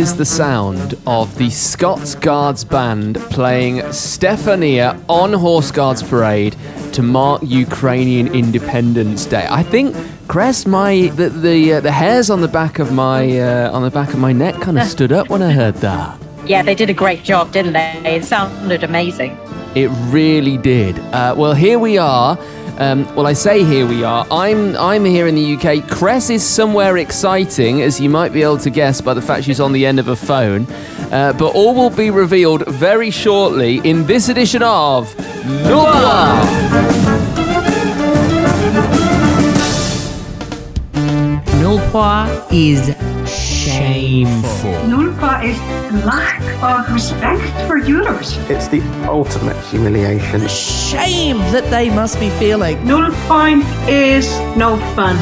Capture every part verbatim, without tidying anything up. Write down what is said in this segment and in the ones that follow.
is the sound of the Scots Guards Band playing Stefania on Horse Guards Parade to mark Ukrainian Independence Day. I think, Cress, my the the, uh, the hairs on the back of my uh, on the back of my neck kind of stood up when I heard that. Yeah, they did a great job, didn't they? It sounded amazing. It really did. Uh, well, here we are. Um, well, I say here we are. I'm I'm here in the U K. Cress is somewhere exciting, as you might be able to guess by the fact she's on the end of a phone. Uh, but all will be revealed very shortly in this edition of Null Point. Null Point is shameful. Null Point is lack of respect for Euros. It's the ultimate humiliation. The shame that they must be feeling. Null Point is no fun.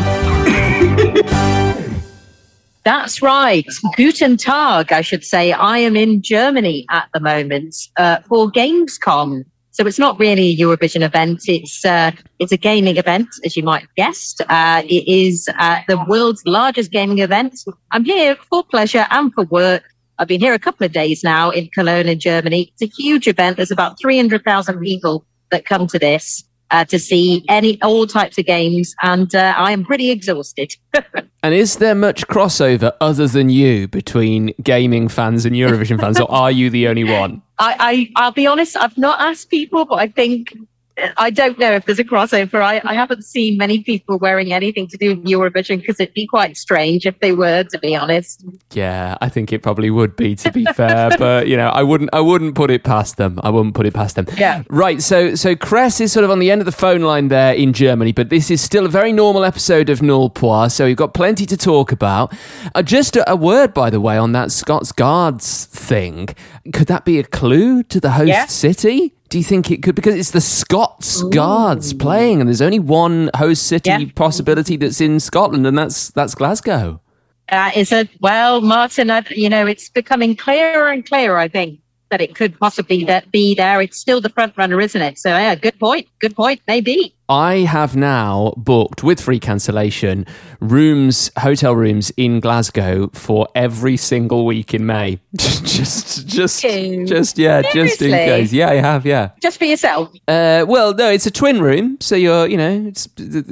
That's right. Guten Tag, I should say. I am in Germany at the moment uh, for Gamescom. So it's not really a Eurovision event. It's uh, it's a gaming event, as you might have guessed. Uh, it is uh, the world's largest gaming event. I'm here for pleasure and for work. I've been here a couple of days now in Cologne in Germany. It's a huge event. There's about three hundred thousand people that come to this uh, to see any all types of games. And uh, I am pretty exhausted. And is there much crossover other than you between gaming fans and Eurovision fans, or are you the only one? I, I, I'll be honest, I've not asked people, but I think, I don't know if there's a crossover. I, I haven't seen many people wearing anything to do with Eurovision because it'd be quite strange if they were, to be honest. Yeah, I think it probably would be, to be fair, but you know, I wouldn't, I wouldn't put it past them. I wouldn't put it past them. Yeah. Right. So, so Cress is sort of on the end of the phone line there in Germany, but this is still a very normal episode of Null Point, so we've got plenty to talk about. Uh, just a, a word, by the way, on that Scots Guards thing. Could that be a clue to the host Yeah. city? Do you think it could? Because it's the Scots Guards playing, and there's only one host city Yeah. possibility that's in Scotland, and that's that's Glasgow. Uh, is it, well, Martin, I, you know, it's becoming clearer and clearer, I think, that it could possibly that be there. It's still the front runner, isn't it? So, yeah, good point. Good point. Maybe. I have now booked, with free cancellation, rooms, hotel rooms in Glasgow for every single week in May. just, just, Ew. just, yeah, just in Seriously? case. Yeah, I have, yeah. Just for yourself. Uh, well, no, it's a twin room, so you're, you know, it's,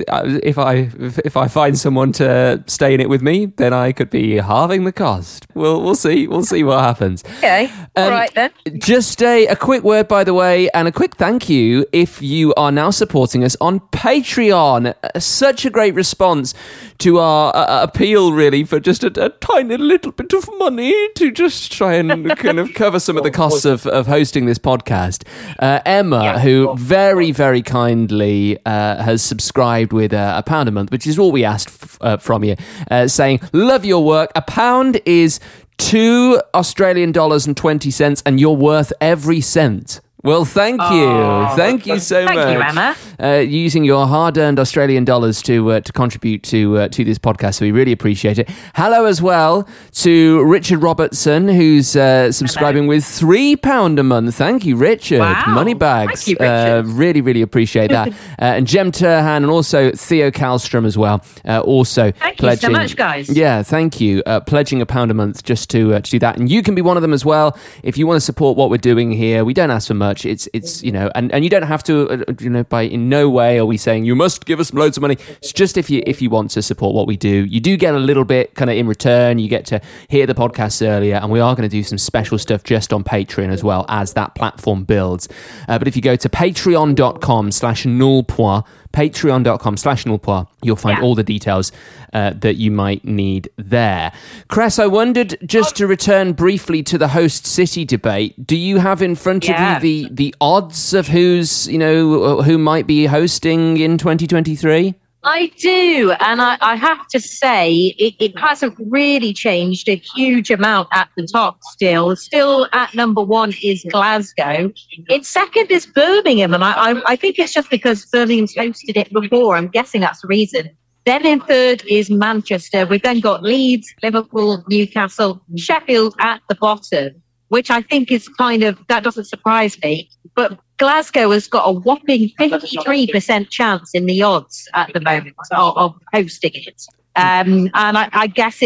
if I if, if I find someone to stay in it with me, then I could be halving the cost. We'll we'll see, we'll see what happens. Okay. All Um, right, then. Just a, a quick word, by the way, and a quick thank you if you are now supporting us on Patreon. Uh, Such a great response to our uh, appeal, really, for just a, a tiny little bit of money to just try and kind of cover some of the costs of, of hosting this podcast. Uh, Emma, who very, very kindly uh, has subscribed with uh, a pound a month, which is all we asked f- uh, from you, uh, saying, love your work. A pound is two Australian dollars and twenty cents, and you're worth every cent. Well, thank you. Oh, thank you so thank much. you, Emma. Uh, using your hard-earned Australian dollars to uh, to contribute to uh, to this podcast, so we really appreciate it. Hello as well to Richard Robertson, who's uh, subscribing with three pound a month. Thank you, Richard. Wow. Money bags. Thank you, Uh, Richard. really, really appreciate that. uh, and Jem Turhan and also Theo Kalstrom as well. Uh, also Thank pledging. you so much, guys. Yeah, thank you. Uh, pledging a pound a month just to uh, to do that, and you can be one of them as well if you want to support what we're doing here. We don't ask for much. It's it's you know, and, and you don't have to. Uh, you know, by in no way are we saying you must give us loads of money. It's just if you if you want to support what we do, you do get a little bit kind of in return. You get to hear the podcasts earlier, and we are going to do some special stuff just on Patreon as well as that platform builds. Uh, but if you go to patreon dot com slash null point, patreon dot com slash null point, you'll find Yeah. all the details uh, that you might need there. Cress, I wondered, just to return briefly to the host city debate, do you have in front Yeah. of you the, the odds of who's, you know, who might be hosting in twenty twenty-three? I do, and I, I have to say it, it hasn't really changed a huge amount at the top still. Still at number one is Glasgow. In second is Birmingham, and I, I, I think it's just because Birmingham's hosted it before. I'm guessing that's the reason. Then in third is Manchester. We've then got Leeds, Liverpool, Newcastle, Sheffield at the bottom, which I think is kind of, that doesn't surprise me. But Glasgow has got a whopping fifty-three percent chance in the odds at the moment of, of hosting it. Um, and I, I guess it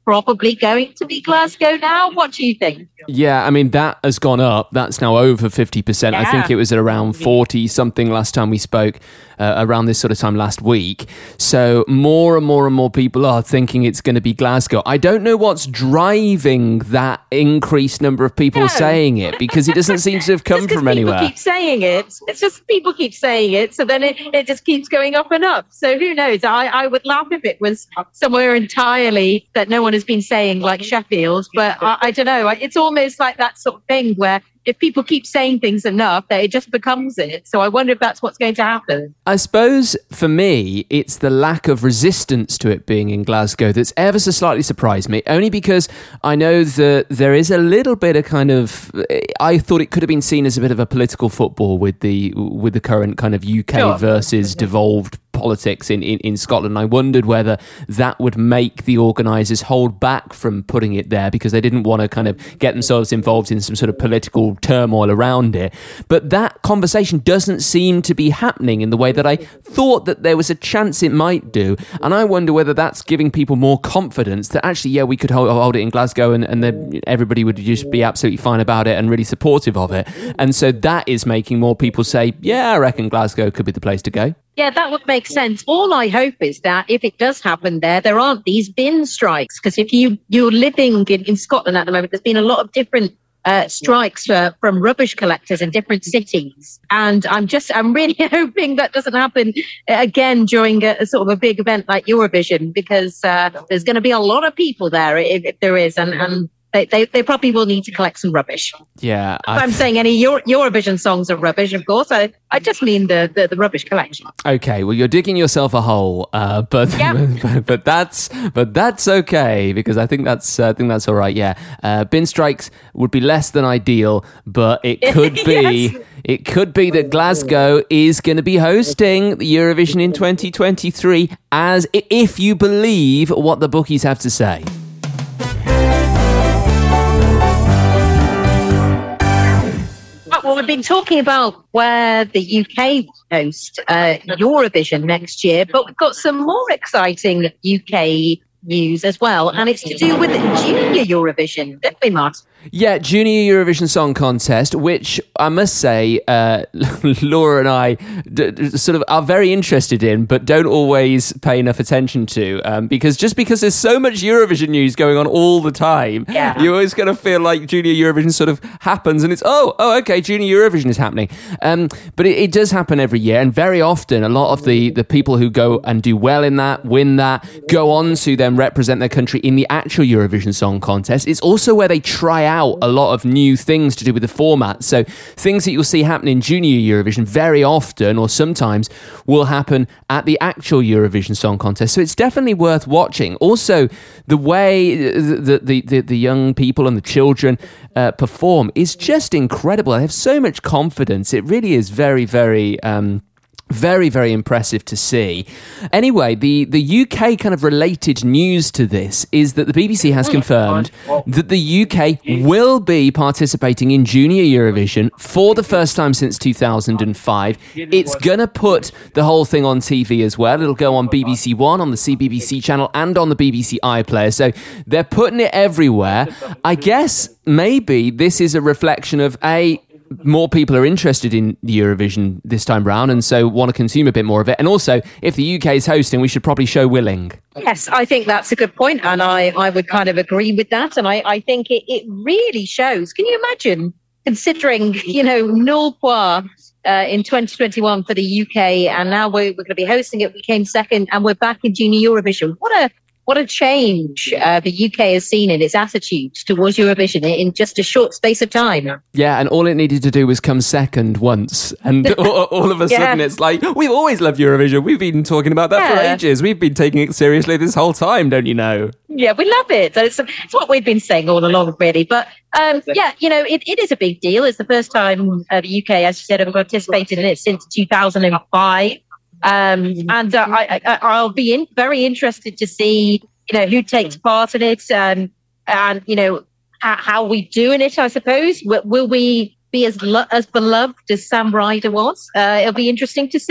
probably going to be Glasgow now. What do you think? Yeah, I mean, that has gone up. That's now over fifty percent. Yeah. I think it was at around forty something last time we spoke, uh, around this sort of time last week. So more and more and more people are thinking it's going to be Glasgow. I don't know what's driving that increased number of people No. saying it, because it doesn't seem to have come Just 'cause from anywhere. People keep saying it. It's just people keep saying it. So then it, it just keeps going up and up. So who knows? I, I would laugh if it was somewhere entirely that no one has been saying, like Sheffield. But I, I don't know. It's almost like that sort of thing where if people keep saying things enough, that it just becomes it. So I wonder if that's what's going to happen. I suppose for me, it's the lack of resistance to it being in Glasgow that's ever so slightly surprised me, only because I know that there is a little bit of kind of, I thought it could have been seen as a bit of a political football with the with the current kind of U K Sure. versus devolved politics in, in, in Scotland. I wondered whether that would make the organisers hold back from putting it there because they didn't want to kind of get themselves involved in some sort of political turmoil around it. But that conversation doesn't seem to be happening in the way that I thought that there was a chance it might do. And I wonder whether that's giving people more confidence that actually, yeah, we could hold, hold it in Glasgow and, and then everybody would just be absolutely fine about it and really supportive of it. And so that is making more people say, yeah, I reckon Glasgow could be the place to go. Yeah, that would make sense. All I hope is that if it does happen there, there aren't these bin strikes. Because if you, you're living in, in Scotland at the moment, there's been a lot of different uh, strikes uh, from rubbish collectors in different cities. And I'm just, I'm really hoping that doesn't happen again during a, a sort of a big event like Eurovision, because uh, there's going to be a lot of people there if, if there is. And, and They, they they probably will need to collect some rubbish. Yeah. If I'm saying any Euro- Eurovision songs are rubbish, of course. I, I just mean the, the, the rubbish collection. Okay, well, you're digging yourself a hole, uh, but, Yep. but but that's but that's okay, because I think that's uh, I think that's all right. Yeah, uh, bin strikes would be less than ideal, but it could be Yes. it could be that Glasgow is going to be hosting the Eurovision in twenty twenty-three, as if you believe what the bookies have to say. Well, we've been talking about where the U K host uh, Eurovision next year, but we've got some more exciting U K news as well, and it's to do with Junior Eurovision, don't we, Martin? Yeah, Junior Eurovision Song Contest, which I must say, uh, Laura and I d- d- sort of are very interested in, but don't always pay enough attention to, um, because just because there's so much Eurovision news going on all the time, Yeah. you always kind of feel like Junior Eurovision sort of happens, and it's, oh, oh, okay, Junior Eurovision is happening. Um, but it, it does happen every year, and very often a lot of the, the people who go and do well in that, win that, go on to then represent their country in the actual Eurovision Song Contest. It's also where they try out a lot of new things to do with the format. So things that you'll see happen in Junior Eurovision very often or sometimes will happen at the actual Eurovision Song Contest. So it's definitely worth watching. Also, the way the the, the, the young people and the children uh, perform is just incredible. They have so much confidence. It really is very, very... Um, Very, very impressive to see. Anyway, the, the U K kind of related news to this is that the B B C has confirmed that the U K will be participating in Junior Eurovision for the first time since two thousand five. It's going to put the whole thing on T V as well. It'll go on B B C One, on the C B B C channel, and on the B B C iPlayer. So they're putting it everywhere. I guess maybe this is a reflection of, A, more people are interested in Eurovision this time round and so want to consume a bit more of it. And also, if the U K is hosting, we should probably show willing. Yes, I think that's a good point, and I, I would kind of agree with that. And I, I think it, it really shows. Can you imagine, considering, you know, null point uh, in twenty twenty-one for the U K, and now we're, we're going to be hosting it. We came second, and we're back in Junior Eurovision. What a What a change uh, the U K has seen in its attitude towards Eurovision in just a short space of time. Yeah, and all it needed to do was come second once. And all, all of a Yeah. sudden it's like, we've always loved Eurovision. We've been talking about that for Yeah. ages. We've been taking it seriously this whole time, don't you know? Yeah, we love it. It's, it's what we've been saying all along, really. But um, yeah, you know, it, it is a big deal. It's the first time uh, the U K, as you said, have participated in it since two thousand five. Um, and uh, I, I, I'll be in, very interested to see, you know, who takes part in it, um, and, you know, how, how we do in it, I suppose. Will, will we be as lo- as beloved as Sam Ryder was? Uh, it'll be interesting to see.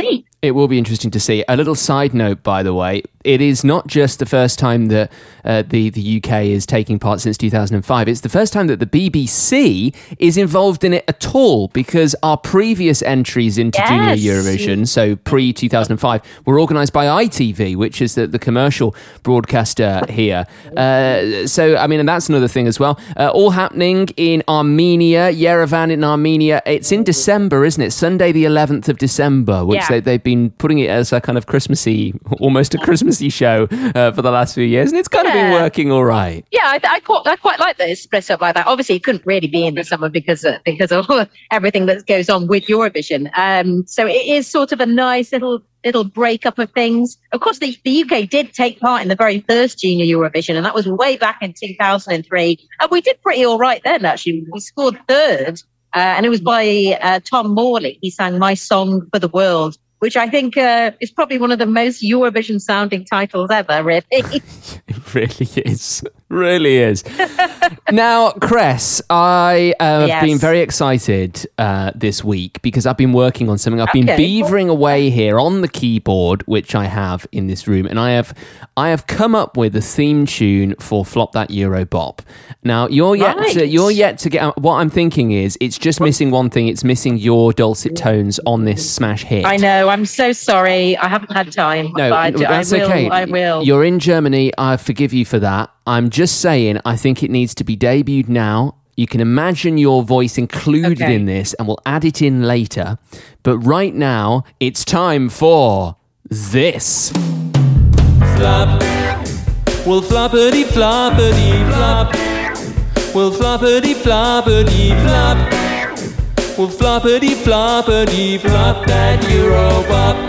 It will be interesting to see. A little side note, by the way, it is not just the first time that uh, the, the U K is taking part since two thousand five. It's the first time that the B B C is involved in it at all, because our previous entries into Yes. Junior Eurovision, so pre-two thousand five, were organised by I T V, which is the, the commercial broadcaster here. Uh, so, I mean, and that's another thing as well. Uh, all happening in Armenia, Yerevan in Armenia. It's in December, isn't it? Sunday the eleventh of December, which Yeah. they, they've been putting it as a kind of Christmassy, almost a Christmassy show uh, for the last few years, and it's kind of been Yeah. working all right. Yeah, I, I quite I quite like that it's split up like that. Obviously, it couldn't really be in the summer because of, because of everything that goes on with Eurovision. Um, so it is sort of a nice little little breakup of things. Of course, the, the U K did take part in the very first Junior Eurovision, and that was way back in two thousand three. And we did pretty all right then, actually. We scored third, uh, and it was by uh, Tom Morley. He sang My Song for the World, which I think uh, is probably one of the most Eurovision sounding titles ever, really. It really is. Really is. Now, Cress, I uh, have Yes. been very excited uh, this week because I've been working on something. I've been Okay. beavering away here on the keyboard, which I have in this room, and I have I have come up with a theme tune for Flop That Euro Bop. Now, you're yet Right. to, you're yet to get. What I'm thinking is, it's just missing one thing. It's missing your dulcet tones on this smash hit. I know. I'm so sorry. I haven't had time. No, but I, no, do- that's I will. okay. I will. You're in Germany. I forgive you for that. I'm just saying, I think it needs to be debuted now. You can imagine your voice included Okay. in this, and we'll add it in later. But right now, it's time for this. Flop. Well, floppity floppity flop. Well, floppity floppity flop. Well, floppity floppity flop that Eurobop.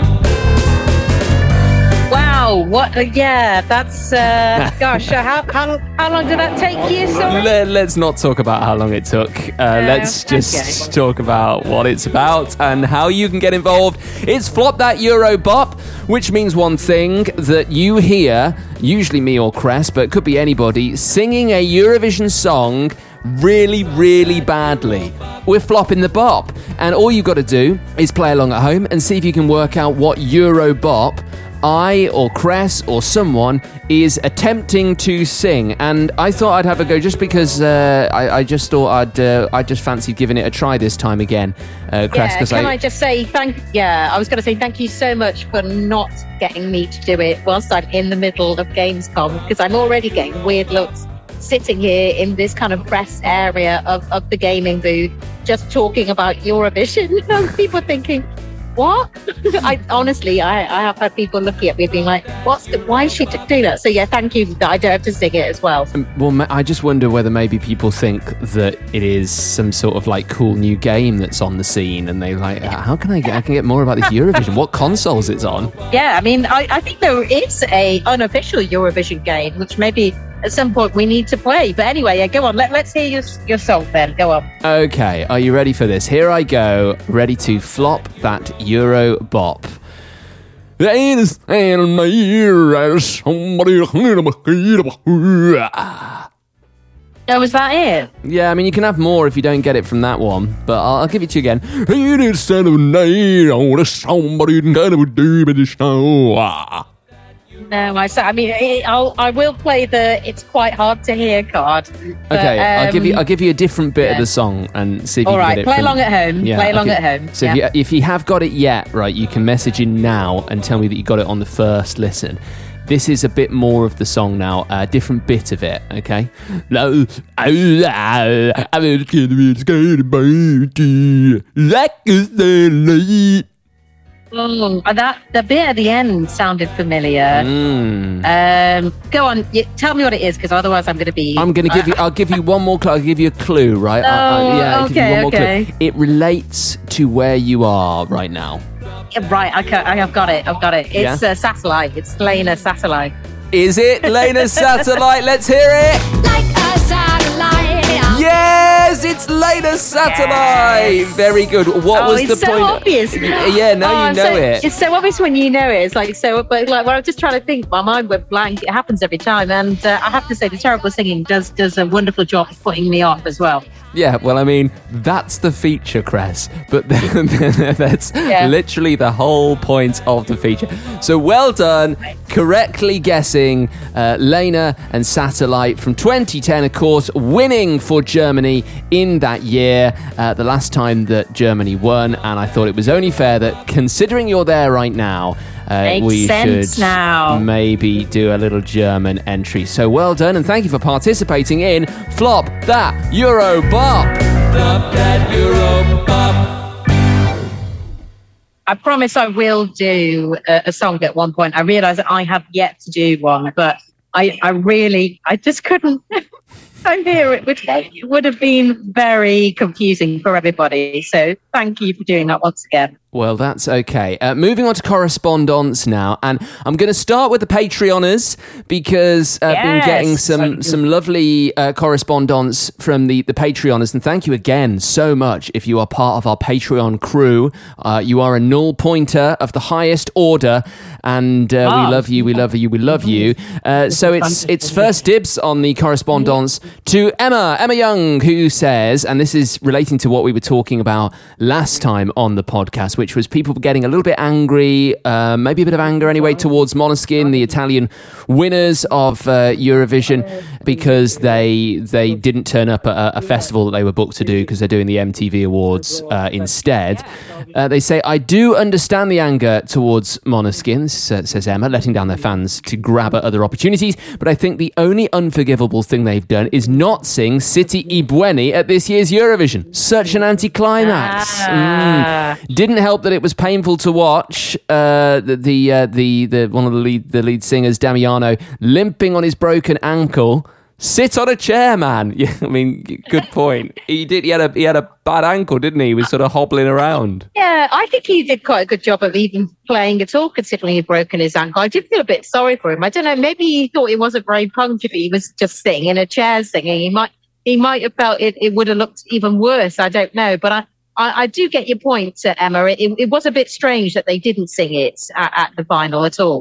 Wow. What? Uh, yeah. That's. Uh, gosh. Uh, how, how how long did that take you? Sorry. Let, let's not talk about how long it took. Uh, let's just okay. talk about what it's about and how you can get involved. It's Flop That Euro Bop, which means one thing, that you hear, usually me or Cress, but it could be anybody, singing a Eurovision song really, really badly. We're flopping the bop. And all you've got to do is play along at home and see if you can work out what Euro Bop I or Cress or someone is attempting to sing. And I thought I'd have a go just because uh, I, I just thought I'd uh, I just fancied giving it a try this time again, uh, Cress. Yeah, 'cause can I, just say thank? Yeah, I was going to say thank you so much for not getting me to do it whilst I'm in the middle of Gamescom, because I'm already getting weird looks sitting here in this kind of press area of, of the gaming booth, just talking about Eurovision. And people thinking, what? I honestly, I, I have had people looking at me being like, what's the, why is she to do that? So yeah, thank you that I don't have to sing it as well. Um, well, ma- I just wonder whether maybe people think that it is some sort of like cool new game that's on the scene, and they like, how can I get? I can get more about this Eurovision. What consoles it's on? Yeah, I mean, I, I think there is a unofficial Eurovision game, which maybe at some point we need to play. But anyway, yeah, go on. Let, let's hear your, your song then. Go on. Okay, are you ready for this? Here I go, ready to flop that Euro Bop. There is in my ear as somebody. Oh, was that it? Yeah, I mean, you can have more if you don't get it from that one, but I'll, I'll give it to you again. It is somebody No, I, I mean, it, I'll, I will play the "It's Quite Hard to Hear" card. But, Okay, I'll give you. um, I'll give you a different bit of yeah. the song and see if All you can right, get it. play from- along at home. Yeah, play along okay. at home. So yeah. if, you, if you have got it yet, right, you can message in now and tell me that you got it on the first listen. This is a bit more of the song now, a different bit of it, okay? Oh, and that the bit at the end sounded familiar. Mm. Um, go on, y- tell me what it is, because otherwise I'm going to be. I'm going to give you. I'll give you one more clue. I'll give you a clue, right? I- I- Oh, yeah, I'll give you okay, one more okay. clue. It relates to where you are right now. Yeah, right, okay, I have got it. I've got it. It's Yeah? uh, Satellite. It's Lena Satellite. Is it Lena Satellite? Let's hear it. Like a satellite. Yes, it's Lena Satellite. Yes. Very good. What oh, was it's the so point? obvious. Yeah, now Oh, you know so, it. It's so obvious when you know it. It's like so, but like when I'm just trying to think, my mind went blank. It happens every time, and uh, I have to say, the terrible singing does does a wonderful job of putting me off as well. Yeah, well, I mean, that's the feature, Cress, but that's Yeah. literally the whole point of the feature. So well done, correctly guessing uh, Lena and Satellite from twenty ten, of course, winning for Germany in that year, uh, the last time that Germany won, and I thought it was only fair that, considering you're there right now, Uh, Makes we sense should now. maybe do a little German entry. So well done, and thank you for participating in Flop That Euro Bop. Flop that Euro Bop. I promise I will do a, a song at one point. I realise that I have yet to do one, but I, I really, I just couldn't. I'm here. It would, it would have been very confusing for everybody. So thank you for doing that once again. Well, that's okay. Uh, moving on to correspondence now, and I'm going to start with the Patreoners because I've been Yes. getting some some lovely uh, correspondence from the, the Patreoners, and thank you again so much if you are part of our Patreon crew. Uh, you are a null pointer of the highest order, and uh, Oh. we love you, we love you, we love you. Uh, so it's it's first dibs on the correspondence to Emma, Emma Young, who says, and this is relating to what we were talking about last time on the podcast, which was people getting a little bit angry, uh, maybe a bit of anger anyway, towards Måneskin, the Italian winners of uh, Eurovision, because they they didn't turn up at a, a festival that they were booked to do because they're doing the M T V Awards uh, instead. Uh, they say, I do understand the anger towards Måneskin, this, uh, says Emma, letting down their fans to grab at other opportunities, but I think the only unforgivable thing they've done is not sing City I Buoni at this year's Eurovision. Such an anticlimax. Ah. Mm. Didn't help that it was painful to watch uh, the the, uh, the the one of the lead the lead singers, Damiano, limping on his broken ankle. Sit on a chair, man. Yeah, I mean, good point. He did. He had a he had a bad ankle, didn't he? He was sort of hobbling around. Yeah, I think he did quite a good job of even playing at all, considering he'd broken his ankle. I did feel a bit sorry for him. I don't know, maybe he thought it wasn't very punchy, he was just sitting in a chair singing. He might he might have felt it, it would have looked even worse. I don't know. But I, I, I do get your point, uh, Emma. It, it was a bit strange that they didn't sing it at, at the final at all.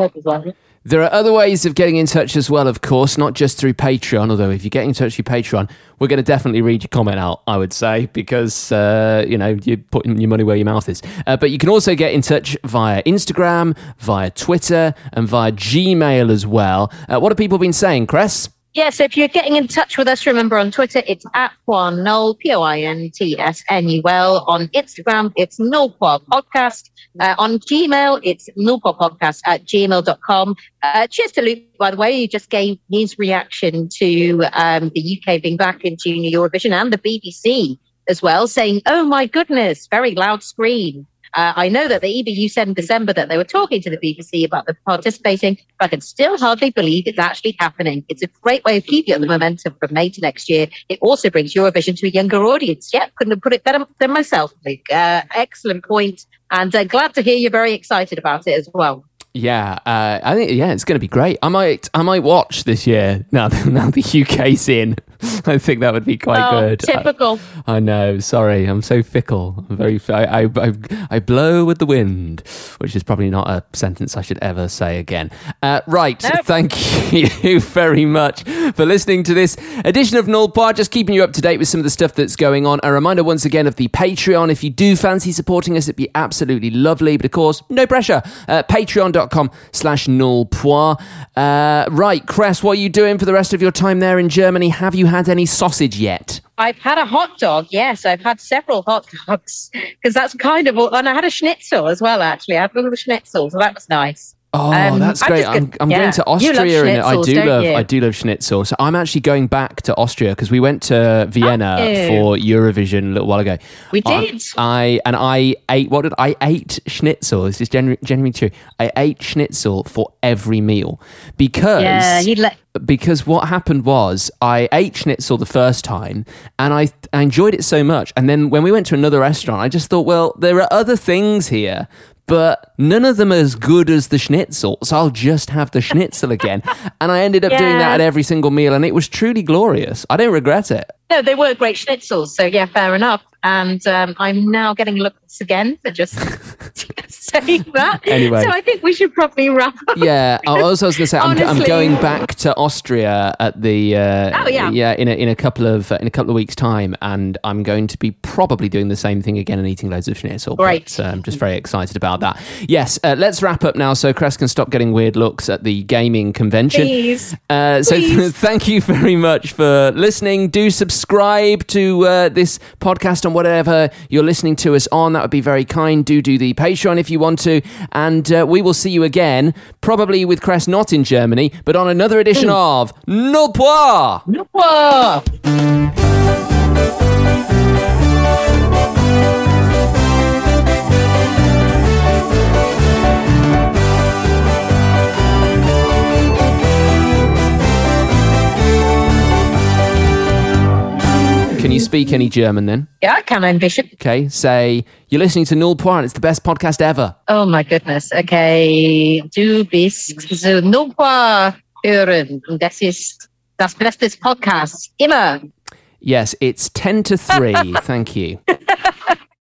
There are other ways of getting in touch as well, of course, not just through Patreon, although if you get in touch through Patreon, we're going to definitely read your comment out, I would say, because, uh, you know, you're putting your money where your mouth is. Uh, but you can also get in touch via Instagram, via Twitter, and via Gmail as well. Uh, what have people been saying, Cress? Yeah, so if you're getting in touch with us, remember on Twitter, it's at Poin Null, P O I N T S N U L. On Instagram, it's Nullpoir Podcast. Uh, on Gmail, it's nullpoirpodcast at gmail dot com. Uh, cheers to Luke, by the way. He just gave his reaction to um, the U K being back in Junior Eurovision and the B B C as well, saying, oh my goodness, very loud screen. Uh, I know that the E B U said in December that they were talking to the B B C about the participating, but I can still hardly believe it's actually happening. It's a great way of keeping up the momentum from May to next year. It also brings Eurovision to a younger audience. Yeah, couldn't have put it better than myself, Luke. Uh, excellent point. And uh, glad to hear you're very excited about it as well. Yeah, uh, I think yeah, it's going to be great. I might, I might watch this year now. Now the U K's in, I think that would be quite oh, good. Typical. I, I know. Sorry, I'm so fickle. I'm very. I, I, I, I blow with the wind, which is probably not a sentence I should ever say again. Uh, right. Nope. Thank you very much for listening to this edition of Nullpoir. Just keeping you up to date with some of the stuff that's going on. A reminder once again of the Patreon. If you do fancy supporting us, it'd be absolutely lovely. But of course, no pressure. Uh, Patreon dot com slash Nullpoir. Uh, right, Cress, what are you doing for the rest of your time there in Germany? Have you had any sausage yet? I've had a hot dog. Yes, I've had several hot dogs because that's kind of, and I had a schnitzel as well, actually. I had a little schnitzel, so that was nice. Oh, Um, that's I'm great! just I'm, gonna- I'm yeah. going to You love Austria, and I schnitzels, do don't love you? I do love schnitzel. So I'm actually going back to Austria because we went to Vienna Oh. for Eurovision a little while ago. We I- did. I and I ate what did I ate schnitzel? This is genu- genuinely true. I ate schnitzel for every meal because Yeah, you'd let. because what happened was I ate schnitzel the first time and I, I enjoyed it so much. And then when we went to another restaurant, I just thought, well, there are other things here but none of them are as good as the schnitzel, so I'll just have the schnitzel again. And I ended up Yeah. doing that at every single meal, and it was truly glorious. I don't regret it. No, they were great schnitzels. So yeah, fair enough. And um, I'm now getting looks again for just saying that. Anyway. So I think we should probably wrap up. Yeah, I was, I was going to say I'm, I'm Honestly. going back to Austria at the uh, Oh, yeah. yeah in a, in a couple of uh, in a couple of weeks' time, and I'm going to be probably doing the same thing again and eating loads of schnitzel. Great. But, uh, I'm just very excited about that. Yes, uh, let's wrap up now so Cress can stop getting weird looks at the gaming convention. Please. Uh, so Please. thank you very much for listening. Do subscribe to uh, this podcast on whatever you're listening to us on. That would be very kind. Do do the Patreon if you want to. And uh, we will see you again, probably with Cress not in Germany, but on another edition of Null Poir. Whoa. Can you speak any German then? Ja, kann ein bisschen. Okay, say, you're listening to Null Poir and it's the best podcast ever. Oh my goodness. Okay. Du bist so Nullpoir hören. Und das ist das beste Podcast. Immer. Yes, it's ten to three. Thank you.